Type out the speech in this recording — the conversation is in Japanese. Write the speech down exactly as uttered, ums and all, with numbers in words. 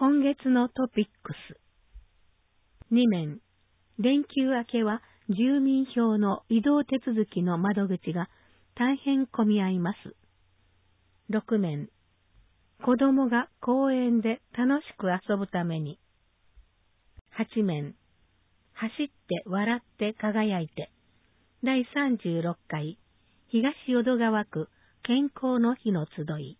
今月のトピックス。にめん、連休明けは住民票の移動手続きの窓口が大変混み合います。ろくめん、子供が公園で楽しく遊ぶために。はちめん、走って笑って輝いて。だいさんじゅうろっかい東淀川区健康の日の集い。